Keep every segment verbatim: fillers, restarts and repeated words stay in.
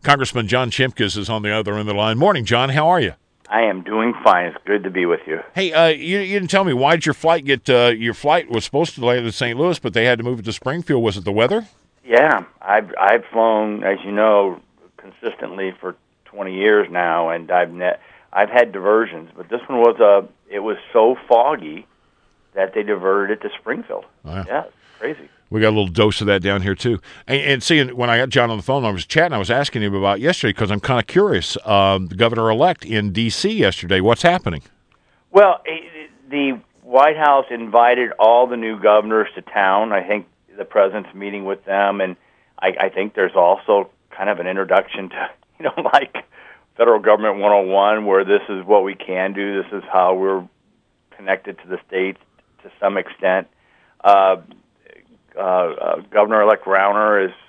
Congressman John Chimkus is on the other end of the line. Morning, John. How are you? I am doing fine. It's good to be with you. Hey, uh, you, you didn't tell me, why did your flight get? Uh, your flight was supposed to land in Saint Louis, but they had to move it to Springfield. Was it the weather? Yeah, I've I've flown, as you know, consistently for twenty years now, and I've net I've had diversions, but this one was a. It was so foggy that they diverted it to Springfield. Oh, yeah. yeah, it's crazy. We got a little dose of that down here, too. And, and seeing, when I got John on the phone, I was chatting, I was asking him about yesterday because I'm kind of curious. Um, the governor-elect in D C yesterday, what's happening? Well, the White House invited all the new governors to town. I think the president's meeting with them, and I, I think there's also kind of an introduction to, you know, like Federal Government one oh one, where this is what we can do, this is how we're connected to the states to some extent. Uh, uh, uh, Governor-elect Rauner is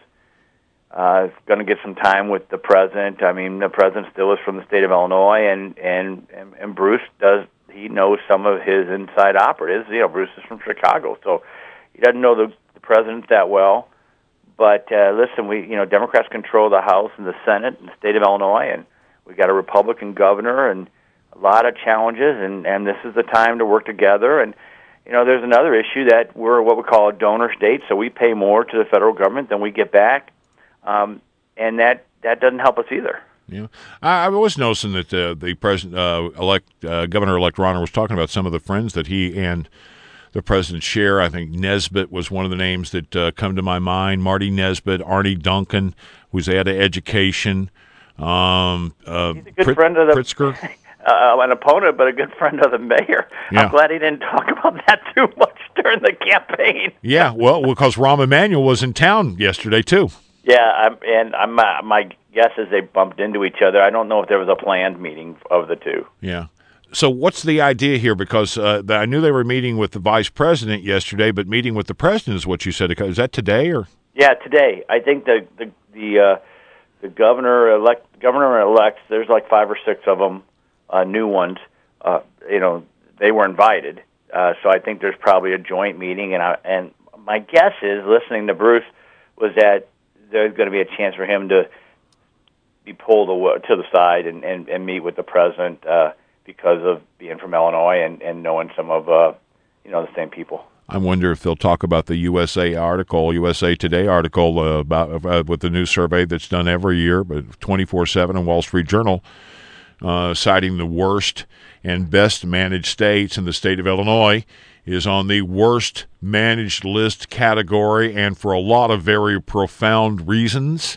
uh, going to get some time with the president. I mean, the president still is from the state of Illinois, and, and, and, and Bruce does, he knows some of his inside operatives. You know, Bruce is from Chicago, so he doesn't know the, the president that well. But uh, listen, we, you know, Democrats control the House and the Senate in the state of Illinois, and we got a Republican governor and a lot of challenges, and, and this is the time to work together. And, you know, there's another issue that we're what we call a donor state, so we pay more to the federal government than we get back, um, and that, that doesn't help us either. Yeah, I, I was noticing that uh, the president, uh, elect uh, Governor-elect Rauner was talking about some of the friends that he and the president share. I think Nesbitt was one of the names that uh, come to my mind. Marty Nesbitt, Arnie Duncan, who's out of education. Um, uh, He's a good Prit- friend of the Pritzker. Uh, an opponent, but a good friend of the mayor. Yeah. I'm glad he didn't talk about that too much during the campaign. Yeah, well, because Rahm Emanuel was in town yesterday, too. Yeah, I'm, and I'm, uh, my guess is they bumped into each other. I don't know if there was a planned meeting of the two. Yeah. So what's the idea here? Because uh, I knew they were meeting with the vice president yesterday, but meeting with the president is what you said. Is that today? Or Yeah, today. I think the the the, uh, the governor elect governor elects. There's like five or six of them. Uh, new ones, uh, you know, they were invited, uh, so I think there's probably a joint meeting. And I, and my guess is, listening to Bruce, was that there's going to be a chance for him to be pulled to the side and, and, and meet with the president uh, because of being from Illinois and, and knowing some of uh, you know the same people. I wonder if they'll talk about the U S A article, U S A Today article uh, about uh, with the new survey that's done every year, but twenty-four seven and Wall Street Journal. Uh, citing the worst and best managed states, and the state of Illinois is on the worst managed list category, and for a lot of very profound reasons,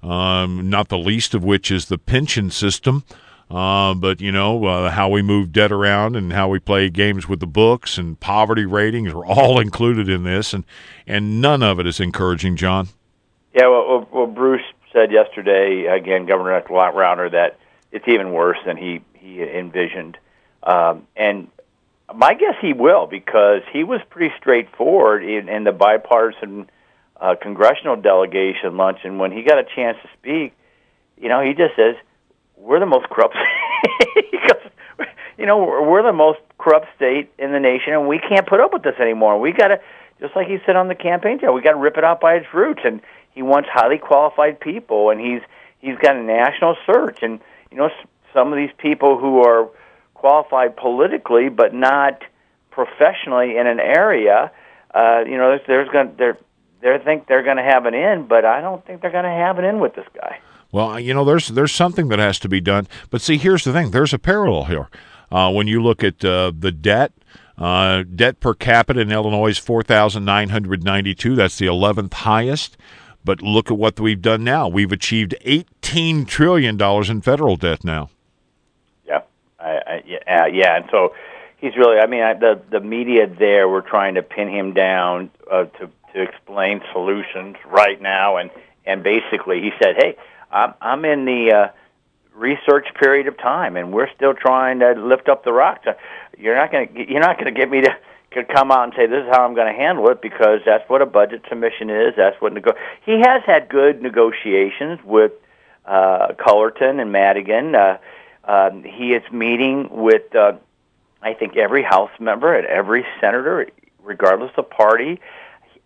um, not the least of which is the pension system. Uh, but, you know, uh, how we move debt around and how we play games with the books and poverty ratings are all included in this, and, and none of it is encouraging, John. Yeah, well, well Bruce said yesterday, again, Governor Rauner, that it's even worse than he, he envisioned. Um, and my guess he will, because he was pretty straightforward in, in the bipartisan uh, congressional delegation luncheon. When he got a chance to speak, you know, he just says, we're the most corrupt state. He goes, you know, we're the most corrupt state in the nation, and we can't put up with this anymore. We got to, just like he said on the campaign trail, we got to rip it out by its roots. And he wants highly qualified people, and he's he's got a national search. And you know, some of these people who are qualified politically but not professionally in an area, uh, you know, there's, there's going they're they think they're going to have an in, but I don't think they're going to have an in with this guy. Well, you know, there's there's something that has to be done. But see, here's the thing: there's a parallel here. Uh, when you look at uh, the debt, uh, debt per capita in Illinois is four thousand nine hundred ninety-two. That's the eleventh highest. But look at what we've done now. We've achieved eighteen trillion dollars in federal debt now. Yeah, I, I, yeah, yeah. And so he's really, I mean, I, the, the media there were trying to pin him down uh, to, to explain solutions right now. And, and basically he said, hey, I'm, I'm in the uh, research period of time, and we're still trying to lift up the rocks. You're not going to you're not going to get me to could come out and say, this is how I'm going to handle it, because that's what a budget submission is. That's what nego- he has had good negotiations with uh, Cullerton and Madigan. Uh, um, he is meeting with, uh, I think, every House member and every senator, regardless of party.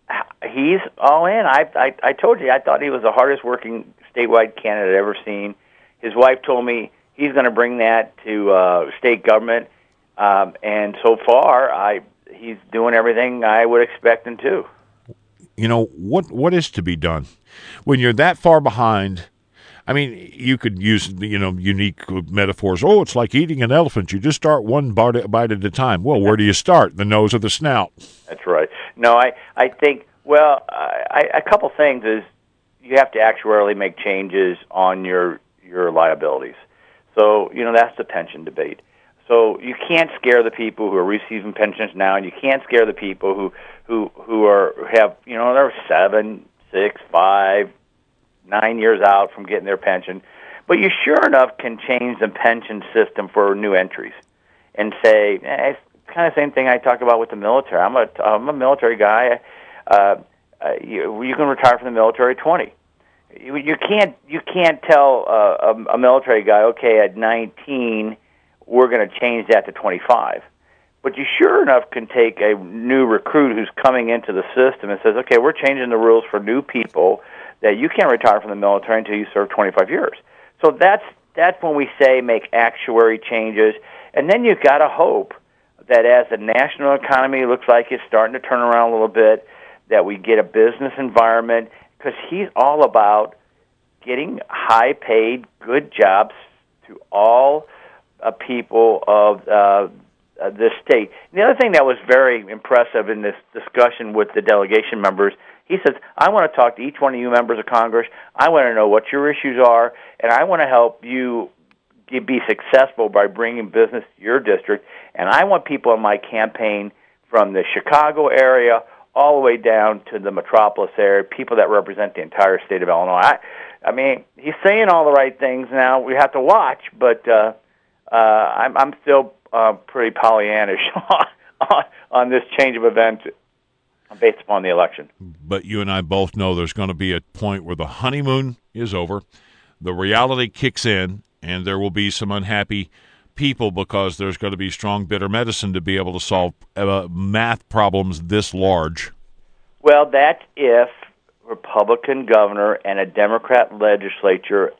he's all in. I, I I told you I thought he was the hardest working statewide candidate I'd ever seen. His wife told me he's going to bring that to uh, state government, um, and so far, I he's doing everything I would expect him to. You know, what what is to be done when you're that far behind? I mean, you could use, you know, unique metaphors. Oh, it's like eating an elephant. You just start one bite, bite at a time. Well, where do you start? The nose or the snout? That's right. No, I, I think, well, I, a couple things is you have to actuarially make changes on your, your liabilities. So, you know, that's the pension debate. So you can't scare the people who are receiving pensions now, and you can't scare the people who, who, who are, have, you know, they're seven, six, five, nine years out from getting their pension, but you sure enough can change the pension system for new entries and say, eh, it's kind of the same thing I talk about with the military. I'm a, I'm a military guy. Uh, uh, you, you can retire from the military at twenty. You, you can't you can't tell uh, a, a military guy, okay, at nineteen, we're going to change that to twenty-five. But you sure enough can take a new recruit who's coming into the system and says, okay, we're changing the rules for new people that you can't retire from the military until you serve twenty-five years. So that's that's when we say make actuary changes. And then you've got to hope that as the national economy looks like it's starting to turn around a little bit, that we get a business environment, because he's all about getting high-paid, good jobs to all uh, people of uh, uh, this state. And the other thing that was very impressive in this discussion with the delegation members, he says, I want to talk to each one of you members of Congress. I want to know what your issues are, and I want to help you be successful by bringing business to your district. And I want people in my campaign from the Chicago area all the way down to the metropolis area, people that represent the entire state of Illinois. I, I mean, he's saying all the right things now. We have to watch, but uh, uh, I'm, I'm still uh, pretty Pollyannish on, on this change of events based upon the election. But you and I both know there's going to be a point where the honeymoon is over, the reality kicks in, and there will be some unhappy people because there's going to be strong, bitter medicine to be able to solve uh, math problems this large. Well, that's if Republican governor and a Democrat legislature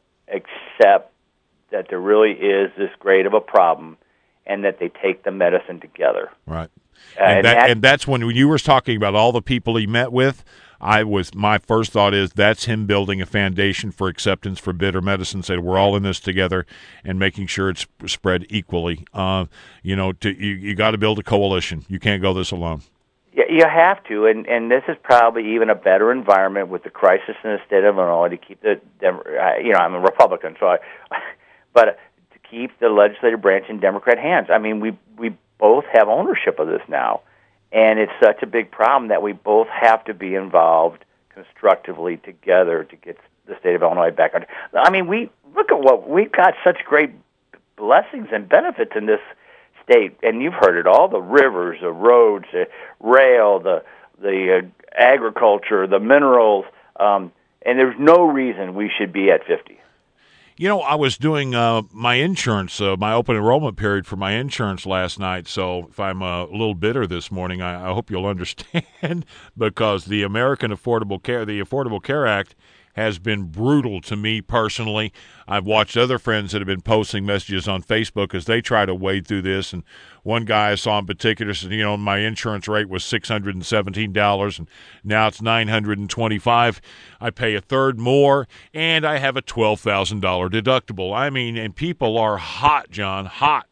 accept that there really is this great of a problem and that they take the medicine together. Right. Uh, and, and, that, that, and that's when you were talking about all the people he met with. I was my first thought is that's him building a foundation for acceptance for bitter medicine. Say we're all in this together and making sure it's spread equally. Uh, you know, to, you you got to build a coalition. You can't go this alone. Yeah, you have to, and and this is probably even a better environment with the crisis in the state of Illinois to keep the you know I'm a Republican, so I, but to keep the legislative branch in Democrat hands. I mean, we we both have ownership of this now. And it's such a big problem that we both have to be involved constructively together to get the state of Illinois back on. I mean, we look at what we've got such great blessings and benefits in this state, and you've heard it all: the rivers, the roads, the rail, the the uh, agriculture, the minerals. Um, and there's no reason we should be at fifty. You know, I was doing uh, my insurance, uh, my open enrollment period for my insurance last night, so if I'm uh, a little bitter this morning, I, I hope you'll understand, because the American Affordable Care, the Affordable Care Act has been brutal to me personally. I've watched other friends that have been posting messages on Facebook as they try to wade through this, and one guy I saw in particular said, you know, my insurance rate was six hundred seventeen dollars, and now it's nine hundred twenty-five dollars. I pay a third more, and I have a twelve thousand dollars deductible. I mean, and people are hot, John, hot.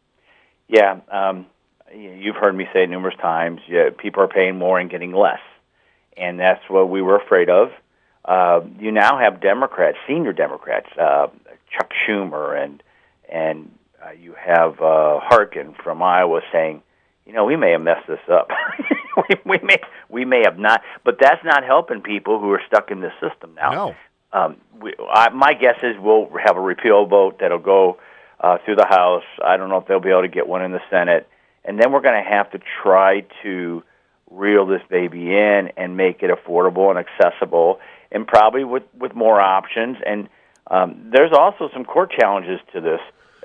Yeah, um, you've heard me say it numerous times. Yeah, people are paying more and getting less, and that's what we were afraid of. Uh, you now have Democrats, senior Democrats, uh, Chuck Schumer, and and uh, you have uh, Harkin from Iowa saying, you know, we may have messed this up. we, we may we may have not, but that's not helping people who are stuck in this system now. No. Um, we, I, my guess is we'll have a repeal vote that'll go uh, through the House. I don't know if they'll be able to get one in the Senate, and then we're going to have to try to reel this baby in and make it affordable and accessible, and probably with, with more options. And um, there's also some court challenges to this.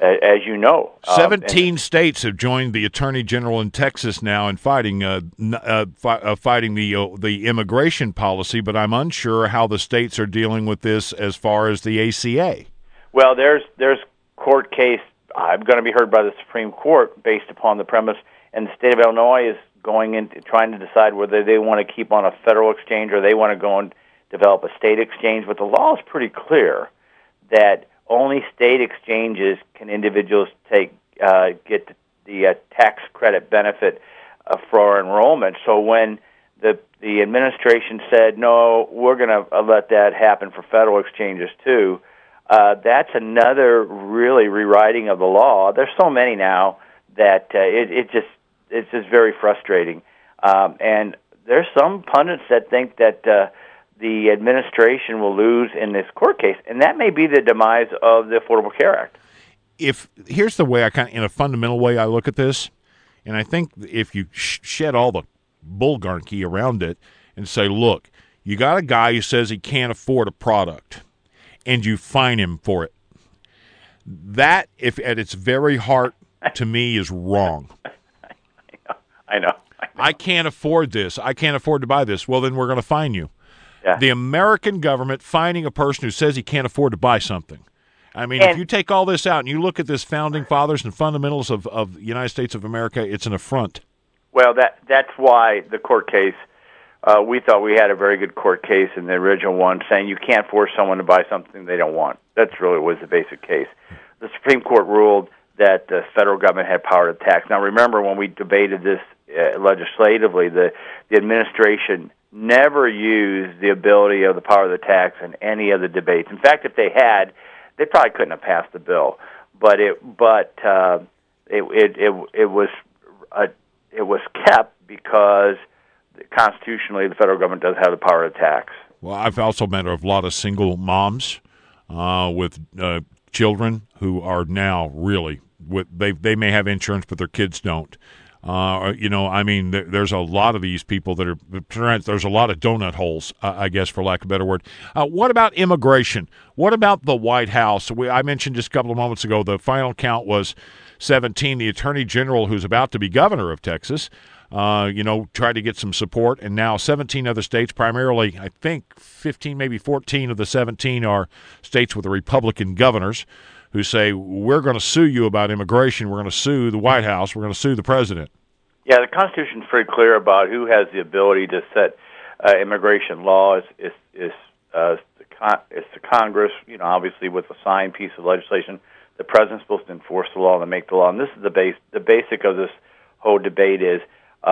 as you know. Seventeen um, states have joined the Attorney General in Texas now in fighting uh, uh, fi- uh, fighting the uh, the immigration policy, but I'm unsure how the states are dealing with this as far as the A C A. Well, there's there's court case. I'm going to be heard by the Supreme Court based upon the premise, and the state of Illinois is going in trying to decide whether they want to keep on a federal exchange or they want to go and develop a state exchange. But the law is pretty clear that only state exchanges can individuals take uh, get the, the uh, tax credit benefit uh, for enrollment. So when the the administration said no, we're going to uh, let that happen for federal exchanges too, uh, that's another really rewriting of the law. There's so many now that uh, it, it just it's just very frustrating. Um, and there's some pundits that think that uh, the administration will lose in this court case, and that may be the demise of the Affordable Care Act. If here's the way I kind of, in a fundamental way, I look at this, and I think if you sh- shed all the bullgarnky around it and say, look, you got a guy who says he can't afford a product, and you fine him for it. That, if at its very heart, to me, is wrong. I know. I know. I can't afford this. I can't afford to buy this. Well, then we're going to fine you. Yeah. The American government fining a person who says he can't afford to buy something. I mean, and, if you take all this out and you look at this founding fathers and fundamentals of, of the United States of America, it's an affront. Well, that that's why the court case, uh, we thought we had a very good court case in the original one saying you can't force someone to buy something they don't want. That's really was the basic case. The Supreme Court ruled that the federal government had power to tax. Now, remember, when we debated this uh, legislatively, the, the administration never used the ability of the power of the tax in any of the debates. In fact, if they had, they probably couldn't have passed the bill. But it, but uh, it, it, it, it was, uh, it was kept because constitutionally the federal government does have the power to tax. Well, I've also met a lot of single moms uh, with uh, children who are now really with they they may have insurance, but their kids don't. Uh, you know, I mean, there, there's a lot of these people that are, there's a lot of donut holes, uh, I guess, for lack of a better word. Uh, what about immigration? What about the White House? We, I mentioned just a couple of moments ago, the final count was seventeen. The Attorney General, who's about to be governor of Texas, uh, you know, tried to get some support, and now seventeen other states, primarily, I think fifteen, maybe fourteen of the seventeen are states with Republican governors, who say, we're going to sue you about immigration, we're going to sue the White House, we're going to sue the president. Yeah, the Constitution is pretty clear about who has the ability to set uh, immigration law. Is is, is uh, the con- it's the Congress, you know, obviously with a signed piece of legislation. The president's supposed to enforce the law and make the law. And this is the base. The basic of this whole debate is uh,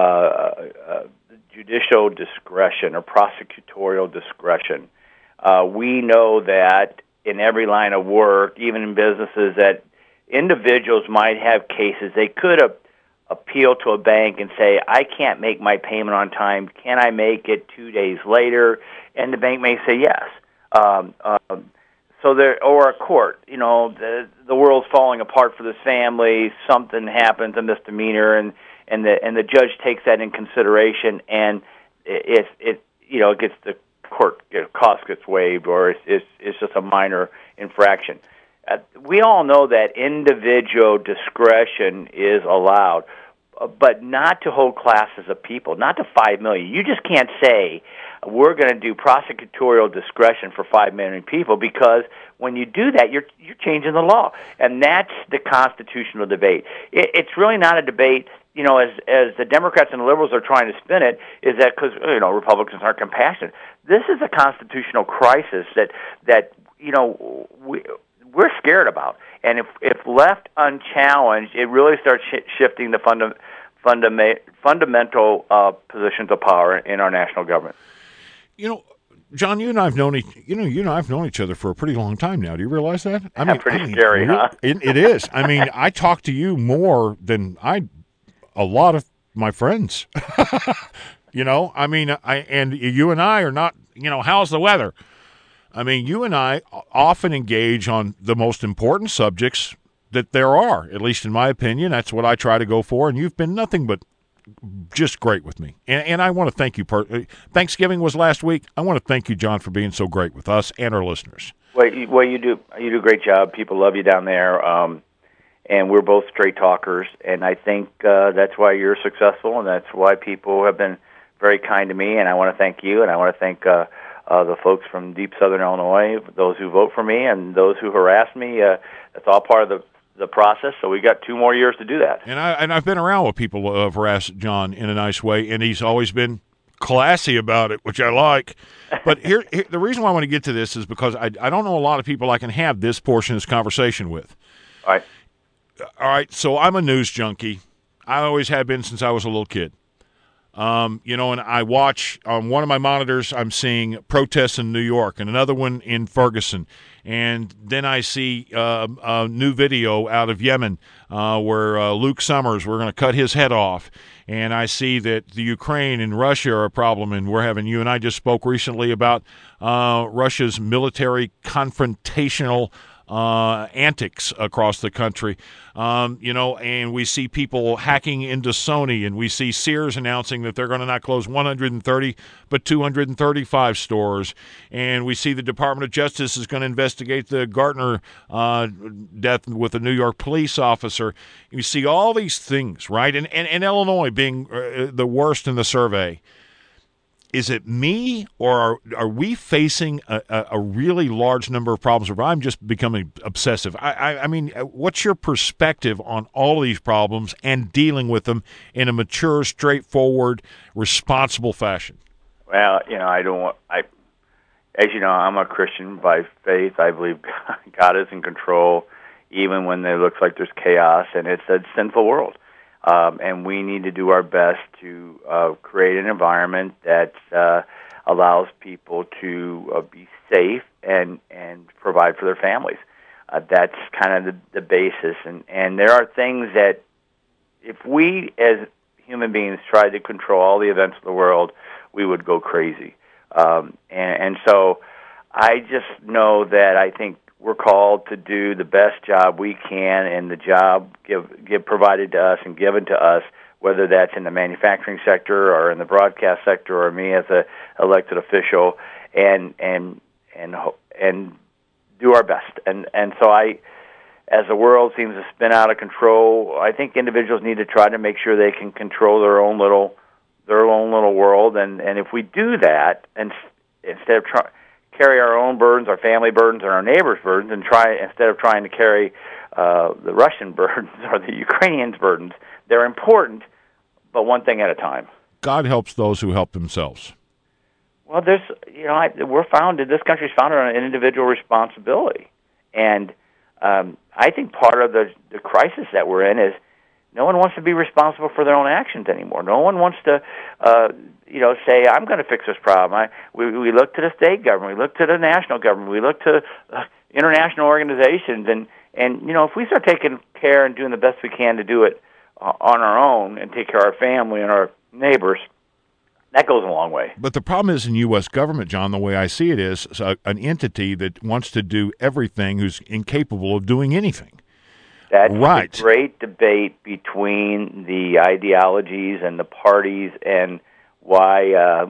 uh, judicial discretion or prosecutorial discretion. Uh, we know that in every line of work, even in businesses, that individuals might have cases. They could have appeal to a bank and say, I can't make my payment on time. Can I make it two days later? And the bank may say yes. Um, um, so there, or a court, you know, the, the world's falling apart for this family. Something happens, a misdemeanor, and, and the and the judge takes that in consideration, and if it, you know, it gets the court you know, cost gets waived, or it's, it's it's just a minor infraction. Uh, we all know that individual discretion is allowed, uh, but not to whole classes of people, not to five million. You just can't say we're going to do prosecutorial discretion for five million people, because when you do that, you're you're changing the law, and that's the constitutional debate. It, it's really not a debate. You know, as as the Democrats and the liberals are trying to spin it, is that because you know Republicans aren't compassionate. This is a constitutional crisis that that you know we we're scared about, and if if left unchallenged, it really starts sh- shifting the funda- fundament fundamental uh, positions of power in our national government. You know, John, you and I've known each, you know, you and I've known each other for a pretty long time now. Do you realize that? I mean, pretty I mean, scary, huh? It, it is. I mean, I talk to you more than I. A lot of my friends, you know, I mean, I, and you and I are not, you know, how's the weather? I mean, you and I often engage on the most important subjects that there are, at least in my opinion. That's what I try to go for. And you've been nothing but just great with me. And, and I want to thank you. Per- Thanksgiving was last week. I want to thank you, John, for being so great with us and our listeners. Well, you, well, you do, you do a great job. People love you down there. Um, and we're both straight talkers. And I think uh, that's why you're successful, and that's why people have been very kind to me. And I want to thank you, and I want to thank uh, uh, the folks from deep Southern Illinois, those who vote for me, and those who harass me. Uh, that's all part of the the process. So we got two more years to do that. And I and I've been around with people who have harassed John in a nice way, and he's always been classy about it, which I like. But here, here the reason why I want to get to this is because I I don't know a lot of people I can have this portion of this conversation with. All right. All right. So I'm a news junkie. I always have been since I was a little kid. Um, you know, and I watch on one of my monitors, I'm seeing protests in New York and another one in Ferguson. And then I see uh, a new video out of Yemen uh, where uh, Luke Summers, we're going to cut his head off. And I see that the Ukraine and Russia are a problem. And we're having, you and I just spoke recently about uh, Russia's military confrontational Uh, antics across the country, um, you know, and we see people hacking into Sony, and we see Sears announcing that they're going to not close one hundred thirty but two hundred thirty-five stores, and we see the Department of Justice is going to investigate the Gartner uh, death with a New York police officer. You see all these things, right? And, and, and Illinois being uh, the worst in the survey. Is it me, or are, are we facing a, a, a really large number of problems, or I'm just becoming obsessive? I, I, I mean, what's your perspective on all of these problems and dealing with them in a mature, straightforward, responsible fashion? Well, you know, I don't want, I, as you know, I'm a Christian by faith. I believe God is in control, even when it looks like there's chaos, and it's a sinful world. Um, and we need to do our best to uh, create an environment that uh, allows people to uh, be safe and, and provide for their families. Uh, that's kind of the, the basis. And, and there are things that if we as human beings tried to control all the events of the world, we would go crazy. Um, and, and so I just know that I think we're called to do the best job we can, and the job give, give provided to us and given to us, whether that's in the manufacturing sector or in the broadcast sector, or me as a elected official, and and and and do our best. And and so I, as the world seems to spin out of control, I think individuals need to try to make sure they can control their own little their own little world. And and if we do that, and instead of trying carry our own burdens, our family burdens, and our neighbors' burdens, and try instead of trying to carry uh, the Russian burdens or the Ukrainians' burdens. They're important, but one thing at a time. God helps those who help themselves. Well, there's, you know, I, we're founded. This country's founded on an individual responsibility, and um, I think part of the the crisis that we're in is no one wants to be responsible for their own actions anymore. No one wants to. Uh, you know, say, I'm going to fix this problem. I, we, we look to the state government, we look to the national government, we look to uh, international organizations, and, and, you know, if we start taking care and doing the best we can to do it uh, on our own and take care of our family and our neighbors, that goes a long way. But the problem is in U S government, John, the way I see it is a, an entity that wants to do everything who's incapable of doing anything. That's right. a great debate between the ideologies and the parties, and why uh,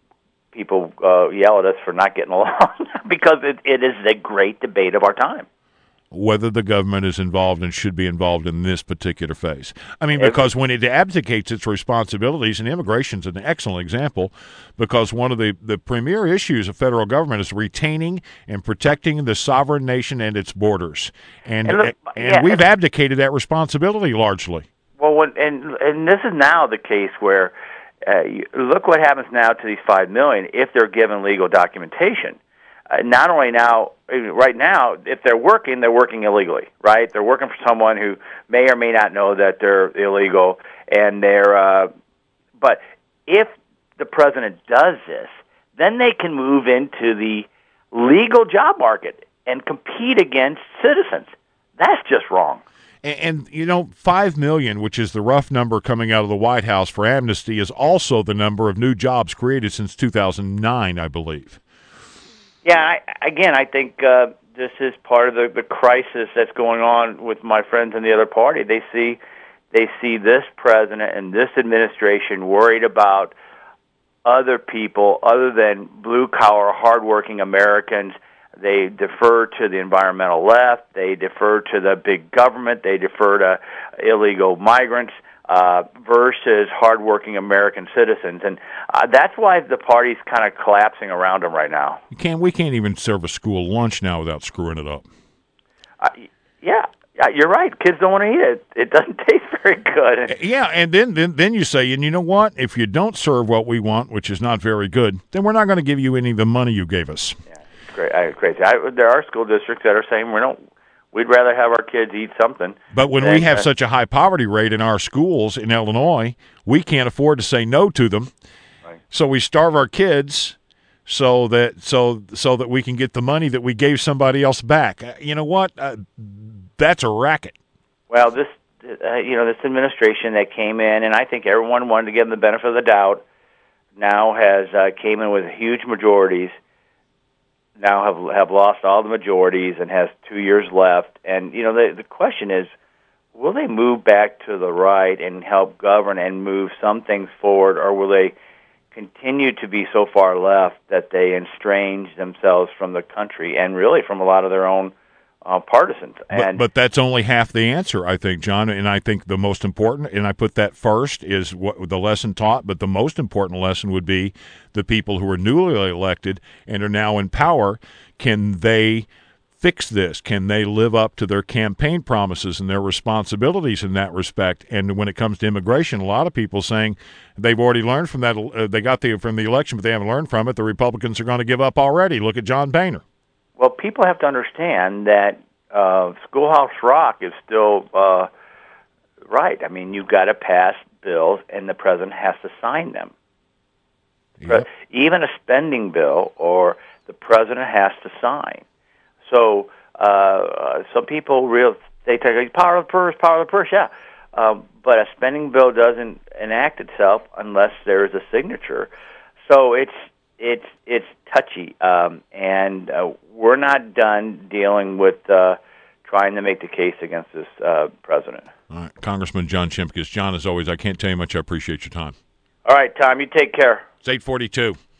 people uh, yell at us for not getting along, because it, it is a great debate of our time. Whether the government is involved and should be involved in this particular phase. I mean, because when it abdicates its responsibilities, and immigration's an excellent example, because one of the, the premier issues of federal government is retaining and protecting the sovereign nation and its borders. And, and, look, and yeah, we've abdicated that responsibility largely. Well, when, and, and this is now the case where Uh, look what happens now to these five million if they're given legal documentation. Uh, not only now, right now, if they're working, they're working illegally, right? They're working for someone who may or may not know that they're illegal, and they're. Uh, but if the president does this, then they can move into the legal job market and compete against citizens. That's just wrong. And, and, you know, five million, which is the rough number coming out of the White House for amnesty, is also the number of new jobs created since two thousand nine, I believe. Yeah, I, again, I think uh, this is part of the, the crisis that's going on with my friends in the other party. They see, they see this president and this administration worried about other people other than blue-collar, hardworking Americans They defer to the environmental left. They defer to the big government. They defer to illegal migrants uh, versus hardworking American citizens. And uh, that's why the party's kind of collapsing around them right now. You can't, we can't even serve a school lunch now without screwing it up. Uh, yeah. Yeah, you're right. Kids don't want to eat it. It doesn't taste very good. Yeah, and then, then then you say, and you know what? If you don't serve what we want, which is not very good, then we're not going to give you any of the money you gave us. Yeah, it's great. I, crazy. I, there are school districts that are saying we don't. We'd rather have our kids eat something. But when than, we have uh, such a high poverty rate in our schools in Illinois, we can't afford to say no to them. Right. So we starve our kids so that so so that we can get the money that we gave somebody else back. Uh, you know what? Uh, that's a racket. Well, this uh, you know this administration that came in, and I think everyone wanted to give them the benefit of the doubt, now has uh, came in with huge majorities. Now have have lost all the majorities and has two years left. And you know the the question is, will they move back to the right and help govern and move some things forward, or will they continue to be so far left that they estrange themselves from the country and really from a lot of their own uh, partisans? And but, but that's only half the answer, I think, John. And I think the most important, and I put that first, is what the lesson taught. But the most important lesson would be the people who are newly elected and are now in power. Can they fix this? Can they live up to their campaign promises and their responsibilities in that respect? And when it comes to immigration, a lot of people saying they've already learned from that. Uh, they got the from the election, but they haven't learned from it. The Republicans are going to give up already. Look at John Boehner. Well, people have to understand that uh, Schoolhouse Rock is still uh, right. I mean, you've got to pass bills, and the president has to sign them. Yep. Even a spending bill, or the president has to sign. So uh, some people real they take power of the purse, power of the purse, yeah. Um, but a spending bill doesn't enact itself unless there is a signature. So it's it's it's touchy, um, and uh, we're not done dealing with uh, trying to make the case against this uh, president. All right, Congressman John Shimkus. John, as always, I can't tell you much. I appreciate your time. All right, Tom, you take care. It's eight forty-two.